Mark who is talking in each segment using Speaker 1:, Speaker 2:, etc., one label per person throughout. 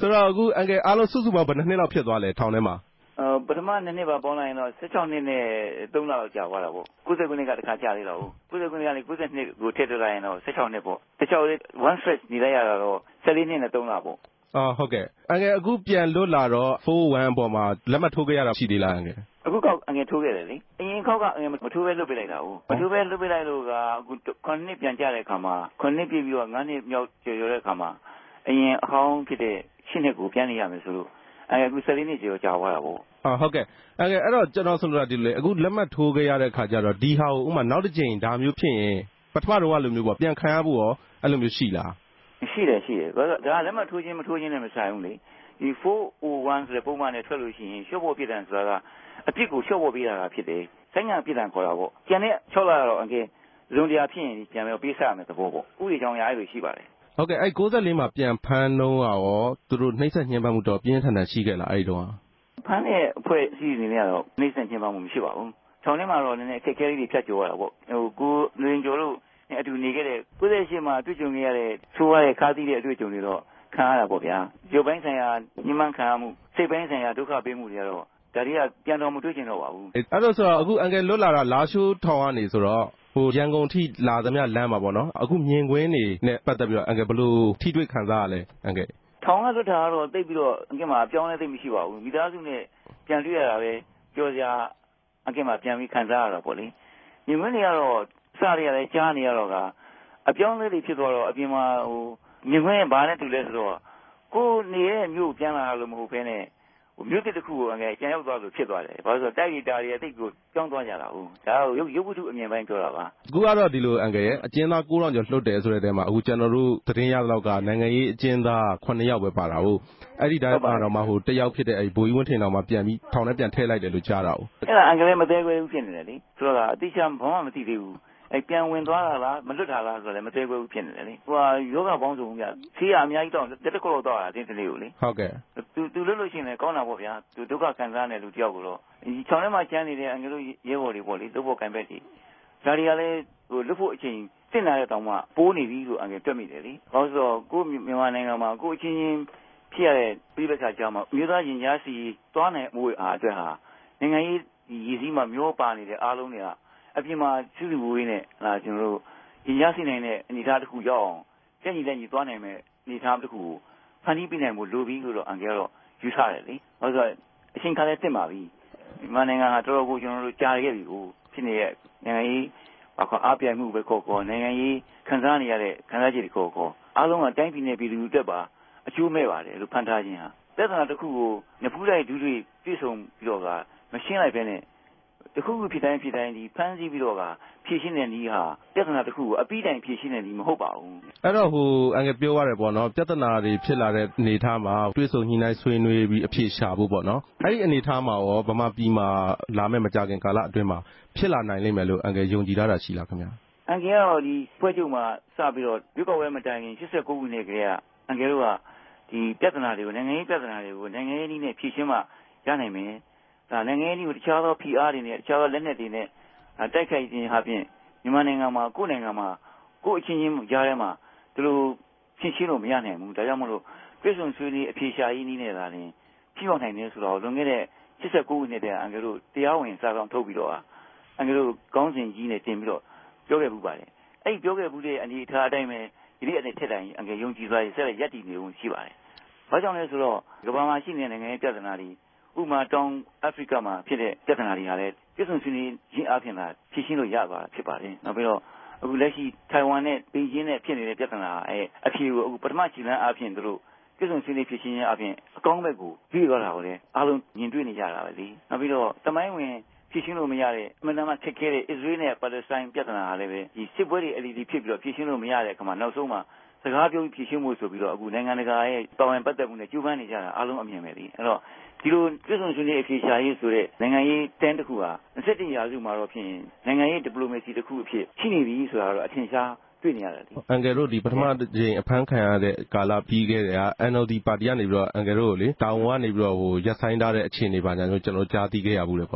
Speaker 1: ဆိုတော့အခုအန်ကယ်အားလုံးစုစုပေါင်းဘယ်နှစ်နှစ်လောက်ဖြစ်သွားလဲထောင်ထဲမှာ
Speaker 2: ပထမ2နှစ်ပါပေါင်းလိုက်ရင်တော့16နှစ်နဲ့3လလောက်ကြာသွားတာပေါ့90ခုနှစ်ကတခါကြာသေးတော့90ခုနှစ်ကနေ90နှစ်ကိုထည့်ထုတ်လိုက်ရင်တော့16နှစ်ပေါ့16 one stretch နေလိုက်ရတာတော့14နှစ်နဲ့3လပေါ့
Speaker 1: ဟုတ်ကဲ့အန်ကယ်အခုပြန်လွတ်လာတော့401အပေါ်မှာလက်မှတ်ထိုးခဲ့ရတာရှိသေးလားအန်ကယ်
Speaker 2: အခုကအငယ်ထိုးခဲ့တယ်လေအရင်ခေါက်ကအငယ်မထိုးပဲလွတ်ပေးလိုက်တာမထိုးပဲလွတ်ပေးလိုက်လို့ကအခု9နှစ်ပြန်ကြတဲ့အခါမှာ9နှစ်ပြည့်ပြီးတော့9နှစ်မြောက်ကျော်တဲ့အခါမှာအရင်အဟောင်းဖြစ်တဲ့10နှစ်ကိုပြန်နေရမယ်ဆိုလို့အခု14နှစ်ကျော်ကြာသွားတာပေါ့
Speaker 1: ဟုတ်ကဲ့အန်ကယ်အဲ့တော့ကျွန်တော်ဆိုလိုတာဒီလိုလေအခုလက်မှတ်ထိုးခဲ့ရတဲ့အခါကျတော့ဒီဟာကိုဥမာနောက်တစ်ချိန်ဒါမျိုးဖြစ်ရင်ပထမတော့လိုမျိုးပေါ့ပြန်ခံရဖို့ရောအဲ့လိုမျိုးရှိလား
Speaker 2: ရှိတယ်ဘာလို့ဒါလက်မှတ်ထိုးခြင်းမထိုးခြင်းနဲ့မဆိုင်ဘူးလေဒီ401ဆိုတဲ့ပုံမှန်နဲ့ထွက်လို့ရှိရင်ရှော့ဖို့ပြစ်ဒဏ်ဆိုတာကအပြစ်ကိုရှော့ဖို့ပေးတာဖြစ်တယ်ဆိုင်ငံပြစ်ဒဏ်ခေါ်တာပေါ့ကျန်တဲ့6လတော့အငယ်ဇုံတရားဖြစ်ရင်ပြန်ပြီးပေးဆက်ရမယ်သဘောပေါ့ဥပဒေကြောင့်ရအဲ့လိုရှိပါတယ်
Speaker 1: ဟုတ်ကဲ့အဲ့94မှာပြန်ဖမ်းတော့ရောသူတို့နှိမ့်ဆက်ညှဉ်းပန်းမှုတော့ပြင်းထန်ရှိခဲ့လားအဲ့ဒီတော့
Speaker 2: ဖမ်းတဲ့အဖွဲ့အစည်းတွေနဲ့ကတော့နှိမ့်ဆက်ညှဉ်းပန်းမှုမရှိပါဘူးထောင်ထဲမှာတော့နည်းနည်းအခက်အခဲလေးတွေဖြတ်ကျော်ရတာပေါ့ကိုနေကျော်လို့အတူနေခဲ့တဲ့98မှာတွေ့ကြုံခဲ့ရတဲ့ဆိုးရတဲ့ခါးသီးတဲ့အတွေ့အကြုံတွေတော့ခံရတာပေါ့ဗျာရုပ်ပိုင်းဆိုင်ရာညှဉ်းပန်းခံရမှုစိတ်ပိုင်းဆိုင်ရာဒုက္ခပေးမှုတွေကတော့ဒါတွေကပြန်တော်မတွေ့ချင်တော့ပါဘူး
Speaker 1: အဲ့တော့ဆိုတော့အခုအန်ကယ်လွတ်လာတာလာရှိုးထောင်ကနေဆိုတော့ရန်ကုန်ထိလာသမျှလမ်းမှာပေါ့နော်အခုမြင်ကွင်းတွေနဲ့ပတ်သက်ပြီးတော့အန်ကယ်ဘယ်လိုထိတွေ့ခံစားရလဲအန်ကယ်
Speaker 2: ထောင်ကလွတ်တာကတော့တိတ်ပြီးတော့အန်ကယ်မှာအပြောင်းလဲသိမရှိပါဘူးမိသားစုနဲ့ပြန်တွေ့ရတာပဲကြော်စရာအန်ကယ်မှာပြန်ပြီးခံစားရတာပေါ့လေမြင်ကွင်းတွေကတော့စရရတယ်ကြားနေရတော့ကအပြောင်းလဲတွေဖြစ်သွားတော့အပြင်မှာမြင်ကွင်းဘာနဲ့တူလဲဆိုတော့ကိုနေတဲ့မြို့ပြန်လာလို့မဟုတ်ဘဲနဲ့မြို့တစ်ခုကိုအငယ်ကျန်ရောက်သွားလို့ဖြစ်သွားတယ်ဘာလို့ဆိုတော့တိုက်ရီတာတွေအသိကိုကြောင်းသွားကြတာဟုတ်ဒါကိုရုပ်ဝတ္ထုအမြင်ပိုင်းပြောတာပါ
Speaker 1: အခုကတော့ဒီလိုအန်ကယ်ရဲ့အကျဉ်းသား9000ကျော်လွတ်တယ်ဆိုတဲ့တဲမှာအခုကျွန်တော်တို့သတင်းရတော့ကနိုင်ငံရေးအကျဉ်းသား9ယောက်ပဲပါတာဟုတ်အဲ့ဒီတိုင်းပါတော့မှတယောက်ဖြစ်တဲ့အဲ့ဘိုးကြီးဝင်းထင်တော်မှာပြန်ပြီးထောင်ထဲပြန်ထည့်လိုက်တယ်လို့ကြားတာဟုတ်
Speaker 2: အဲ့ဒါအန်ကယ်မသေးခွဲဘူးဖြစ်နေတယ်လေဆိုတော့အတိအကျဘာမှမသိသေးဘူးပြန်ဝင်သွားတာလားမလွတ်တာလားဆိုတော့လည်းမသေးဘူးဖြစ်နေတယ်လေယောဂပေါင်းစုံပြဆေးရအများကြီးတော့တက်ခေါက်တော့တာတင်းတလေးကိုလေ
Speaker 1: ဟုတ်ကဲ့
Speaker 2: သူလွတ်လို့ရှိရင်လည်းကောင်းတာပေါ့ဗျာသူဒုက္ခခံစားနေလူတယောက်ကိုတော့ဒီခြောင်းထဲမှာကျန်းနေတဲ့အန်ကယ်တို့ရဲဘော်တွေပေါ့လေလုပ်ဖို့ကံပဲတည်ဒါတွေကလည်းလွတ်ဖို့အချိန်စစ်လာတဲ့တောင်မှပိုးနေပြီလို့အန်ကယ်တွက်မိတယ်လေဘာလို့ဆိုတော့ကိုမြန်မာနိုင်ငံမှာကိုအချင်းချင်းဖြစ်ရတဲ့ပြည်ပခါကြောင်းမှာမြို့သားရင်ကြားစီသွားနိုင်မှုအားအတွက်ဟာနိုင်ငံရေးရည်စည်းမှာမျိုးပါနေတဲ့အားလုံးတွေကအပြင်မှာစုစုဝေးနဲ့ကျွန်တော်တို့ရင်ကြားစီနိုင်တဲ့အနေအထားတစ်ခုရောက်အောင်ကြက်ညီလက်ညီသွားနိုင်မဲ့အနေအထားတစ်ခုကိုဖန်တီးပြနိုင်ဖို့လိုပြီးလို့တော့အန်ကယ်ကတော့ယူဆတယ်လေဘာလို့ဆိုတော့အချိန်ခါလည်းတက်ပါပြီမြန်မာနိုင်ငံဟာတော်တော်ကိုကျွန်တော်တို့ကြားခဲ့ပြီကိုဖြစ်နေတဲ့နိုင်ငံရေးအားပြိုင်မှုပဲခေါ်နိုင်ငံရေးခံစားနေရတဲ့ခံစားချက်တွေခေါ်အားလုံးကတိုင်းပြည်နဲ့ပြည်သူအတွက်ပါအကျိုးမဲ့ပါတယ်လို့ဖန်ထားခြင်းဟာပြဿနာတစ်ခုကိုနဖူးလိုက်ဒူးတွေပြည့်စုံပြီးတော့မရှင်းလိုက်ဘဲနဲ့တခုခုဖြစ်တိုင်းဒီဖမ်းဆီးပြီးတော့ဖြည့်ရှင်းတဲ့နည်းဟာပြဿနာတစ်ခုကိုအပြီးတိုင်ဖြည့်ရှင်းတဲ့နည်းမဟုတ်ပါဘူး
Speaker 1: အဲ့တော့အန်ကယ်ပြောရတယ်ပေါ့နော်ပြဿနာတွေဖြစ်လာတဲ့အနေအထားမှာတွေ့ဆုံညှိနှိုင်းဆွေးနွေးပြီးအဖြေရှာဖို့ပေါ့နော်အဲ့ဒီအနေအထားမှာရောဗမာပြည်မှာလာမယ့်မကြခင်ကာလအတွင်းမှာဖြစ်လာနိုင်လိမ့်မယ်လို့အန်ကယ်ယုံကြည်တာရှိလားခင်ဗျာ
Speaker 2: အန်ကယ်ကတော့ဒီဖွဲ့ချုပ်မှာစပြီးတော့ရွေးကောက်ပွဲမတိုင်ခင်89ခုနှစ်ကလေးကအန်ကယ်တို့ကဒီပြဿနာတွေကိုနိုင်ငံရေးပြဿနာတွေကိုနိုင်ငံရေးနည်းနဲ့ဖြေရှင်းမှရနိုင်မယ်ဒါနိုင်ငံရေးနည်းကိုတခြားသော PR တွေနဲ့တခြားသောလက်နက်တွေနဲ့တိုက်ခိုက်ခြင်းဟာဖြင့်မြန်မာနိုင်ငံမှာကိုယ့်နိုင်ငံမှာကိုယ့်အချင်းချင်းကြားထဲမှာဒီလိုဖြေရှင်းလို့မရနိုင်ဘူးဒါကြောင့်မလို့ပြည်စုံဆွေးနွေးအဖြေရှာရေးနည်းနဲ့သာရင်ဖြေရှင်းနိုင်တယ်ဆိုတော့လွန်ခဲ့တဲ့89ခုနှစ်တည်းကအန်ကယ်တို့တရားဝင်စာဆောင်ထုတ်ပြီးတော့အန်ကယ်တို့ကောင်းစဉ်ကြီးနဲ့တင်ပြီးတော့ပြောခဲ့မှုပါတယ်အဲ့ဒီပြောခဲ့မှုတဲ့အနေအထားအတိုင်းပဲဒီနေ့အနေထက်တိုင်းအန်ကယ်ယုံကြည်သွားရင်ဆက်လက်ရပ်တည်နေဖို့ရှိပါတယ်ဘာကြောင့်လဲဆိုတော့ကမ္ဘာမှာရှိနေတဲ့နိုင်ငံရေးပြဿနာတွေဥပမာတောင်အာဖရိကမှာဖြစ်တဲ့ပြဿနာတွေဟာလည်းပြည်စုံဆွေးနွေးခြင်းအပြင်သာဖြေရှင်းလို့ရသွားတာဖြစ်ပါတယ်နောက်ပြီးတော့အခုလက်ရှိထိုင်ဝမ်နဲ့ဘေကျင်းနဲ့ဖြစ်နေတဲ့ပြဿနာအဖြေကိုအခုပထမခြေလှမ်းအပြင်တို့ပြည်စုံဆွေးနွေးဖြေရှင်းခြင်းအပြင်အကောင်းဘက်ကိုပြေးသွားတာကိုလည်းအားလုံးမြင်တွေ့နေကြတာပဲလေနောက်ပြီးတော့တမိုင်းဝင်ဖြေရှင်းလို့မရတဲ့အမှန်တမ်းခက်ခဲတဲ့အစ္စရေးနဲ့ပါလက်စတိုင်းပြဿနာဟာလည်းပဲဒီစစ်ပွဲတွေအလီလီဖြစ်ပြီးတော့ဖြေရှင်းလို့မရတဲ့အခါမှာနောက်ဆုံးမှာစကားပြောဖြေရှင်းမှုဆိုပြီးတော့အခုနိုင်ငံတကာရဲ့တာဝန်ပတ်သက်မှုနဲ့ကြိုးပမ်းနေကြတာအားလုံးအမြင်ပဲလေအဲ့တော့ဒီလိုပြည်စုံဆွေးနွေးအဖြေရှာရေးဆိုတဲ့နိုင်ငံရေးတန်းတစ်ခုဟာ21ရာစုမှာတော့ဖြစ်ရင်နိုင်ငံရေးဒီပလိုမာစီတစ်ခုအဖြစ်ရှိနေပြီဆိုတာတော့အထင်ရှားတွေ့နေရတယ်
Speaker 1: အန်ကယ်တို့ဒီပထမကြိမ်အဖမ်းခံရတဲ့ကာလပြီးခဲ့တဲ့NLD ပါတီကနေပြီးတော့အန်ကယ်တို့ကိုလေတာဝန်ကနေပြီးတော့ရပ်ဆိုင်းထားတဲ့အခြေအနေပါညာမျိုးကျွန်တော်ကြားသိခဲ့ရဘူးလေပေါ့နော်
Speaker 2: ဟ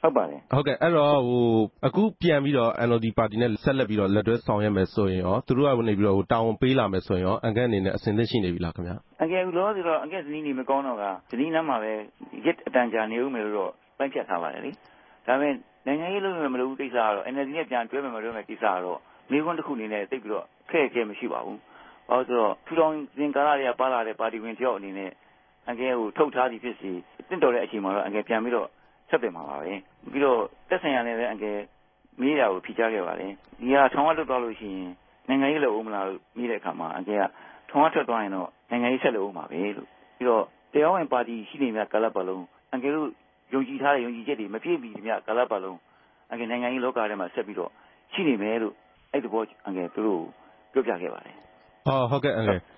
Speaker 2: ဟုတ်ပါတယ်
Speaker 1: ဟုတ်ကဲ့အဲ့တော့အခုပြန်ပြီးတော့ NLD ပါတီနဲ့ဆက်လက်ပြီးတော့လက်တွဲဆောင်ရွက်မယ်ဆိုရင်ရောသူတို့ကနေပြီးတော့တာဝန်ပေးလာမယ်ဆိုရင်ရောအန်ကဲအနေနဲ့အစဉ်သင့်ရှိနေပြီလားခင်ဗျ
Speaker 2: အန်ကဲလောဆိုတော့အန်ကဲဇနီးနေမကောင်းတော့ကဇနီးနားမှာပဲရက်အတန်ကြာနေဦးမယ်လို့တော့ပိုင်းဖြတ်ထားပါတယ်လေဒါပေမဲ့နိုင်ငံရေးလုပ်မယ်မလုပ်ဘူးကိစ္စကတော့ NLD နဲ့ပြန်တွဲမယ်မတွဲမယ်ကိစ္စကတော့မိခွန်းတစ်ခုအနေနဲ့သိပြီးတော့ခက်ခဲမရှိပါဘူးဘာလို့ဆိုတော့ထူထောင်စဉ်ကာလတွေကပါလာတဲ့ပါတီဝင်တယောက်အနေနဲ့အန်ကဲကိုထုတ်ထားသည်ဖြစ်စီတင့်တော်တဲ့အချိန်မှာတော့အန်ကဲပြန်ပြီးတော့ဆက်သွယ်မှာပါပဲပြီးတော့တက်ဆိုင်ရလည်းပဲအန်ကဲမေးတာကိုဖြေချခဲ့ပါတယ်ဒီဟာထောင်ဝတ်လွတ်သွားလို့ရှိရင်နိုင်ငံရေးလုပ်ဦးမလားလို့မေးတဲ့အခါမှာအန်ကဲကထောင်ဝတ်ထွက်သွားရင်တော့နိုင်ငံရေးဆက်လုပ်ဦးမှာပဲလို့ပြီးတော့တရားဝင်ပါတီရှိနေမြကာလပတ်လုံးအန်ကဲတို့ယုံကြည်ထားတဲ့ယုံကြည်ချက်တွေမပြည့်မီမြကာလပတ်လုံးအန်ကဲနိုင်ငံရေးလောကထဲမှာဆက်ပြီးတော့ရှိနေမယ်လို့အဲ့ဒီဘောအန်ကဲတို့ပြောပြခဲ့ပါတယ်
Speaker 1: ဟုတ်ကဲ့အန်ကဲ